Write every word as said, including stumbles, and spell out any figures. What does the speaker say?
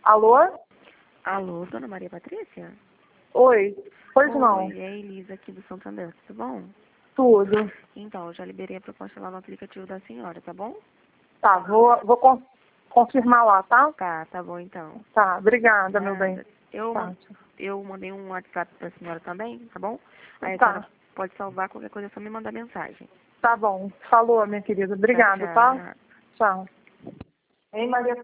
Alô? Alô, dona Maria Patrícia? Oi. Pois Oi, não. é a Elisa aqui do Santander, tudo bom? Tudo. Então, eu já liberei a proposta lá no aplicativo da senhora, tá bom? Tá, vou, vou con- confirmar lá, tá? Tá, tá bom então. Tá, obrigada, meu bem. Nada. Eu, Tá, eu mandei um WhatsApp pra senhora também, tá bom? Aí a tá, senhora pode salvar qualquer coisa, é só me mandar mensagem. tá bom. Falou, minha querida. Tá, Obrigada, tá? tchau. Tchau. Hein, Maria?